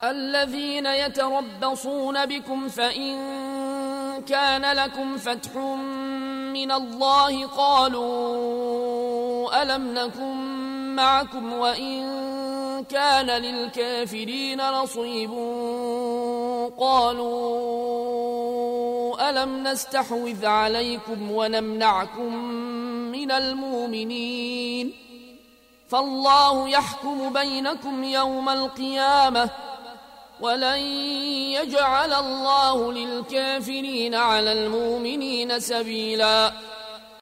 الذين يتربصون بكم فإن كان لكم فتح من الله قالوا ألم نكن معكم وإن كان للكافرين نصيب قالوا ألم نستحوذ عليكم ونمنعكم من المؤمنين فالله يحكم بينكم يوم القيامة ولن يجعل الله للكافرين على المؤمنين سبيلا.